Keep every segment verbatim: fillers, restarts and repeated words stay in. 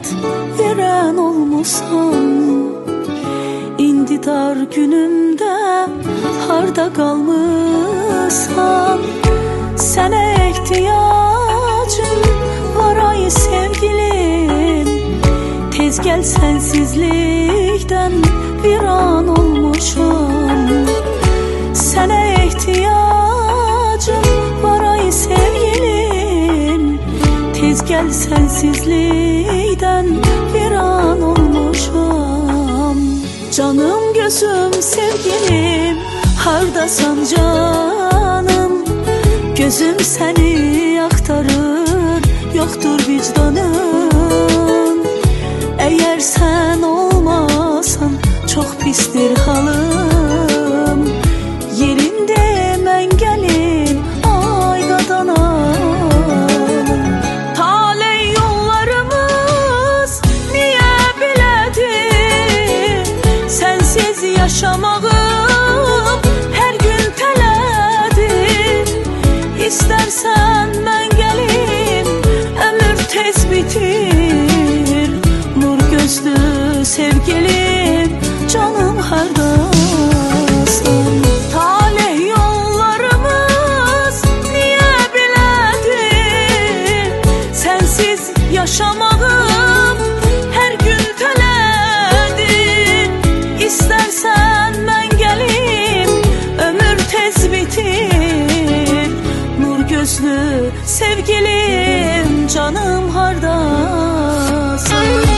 veren olmusan, indi dar günümde harda kalmışsan. Sene ihtiyacım var ay sevgilim, tez gel sensizlikten bir an olmuşum. Sene ihtiyacım var ay sevgilim, tez gel sensizlikten bir an olmuşum. Canım gözüm sevgilim, hardasan canım, gözüm seni aktarır, yoktur vicdanın. Eğer sen olmasan çok pistir halım, yerinde mən gelin ay qadanam. Taley yollarımız niye bilədir, sensiz yaşamağım her gün tələdir. İstersen mən gelim, ömür tez bitir. Nur gözlü sevgilim, canım hardasın. Talih yollarımız niye bilədir, sensiz yaşamağım her gün tələdir. İstersen mən gelim, ömür tez bitir. Nur gözlü sevgilim, canım hardasın.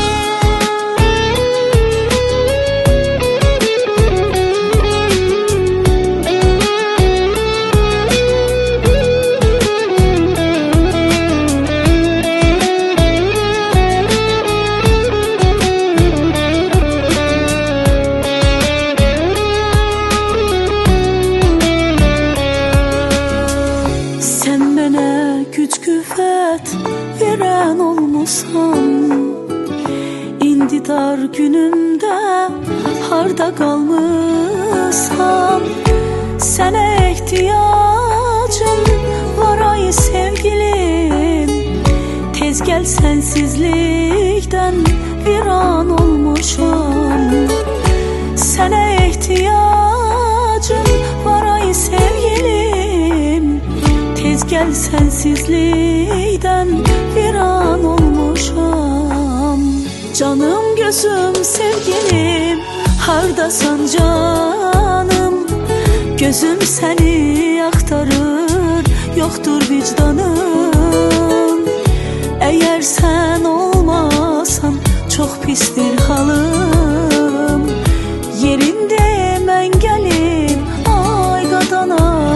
Veren olmusan, indi dar günümde harda kalmışsan. Sene ihtiyacım var ay sevgilim, tez gel sensizlikten bir an olmuşum. Sene ihtiyacım var ay sevgilim, tez gel sensizlikten bir an olmuşum. Canım gözüm sevgilim, hardasan canım, gözüm seni aktarır, yoktur vicdanın. Eğer sen olmasan çok pistir halım, yerinde mən gelin ay qadanam.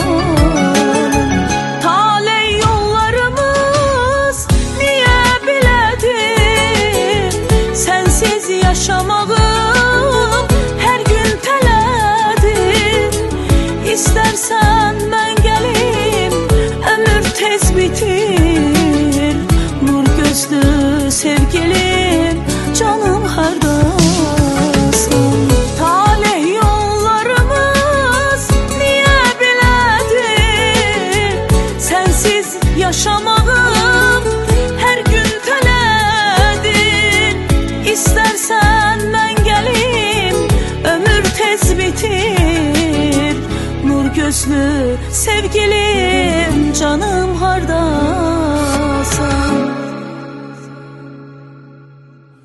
Yaşamağım her gün tələdir. İstersen mən gelim, ömür tez bitir. Nur gözlü sevgilim, canım hardasın. Talih yollarımız niye bilədir, sensiz yaşamağım her gün tələdir. İstersen mən gelim, ömür tez bitir. Nur gözlü sevgilim, canım harda.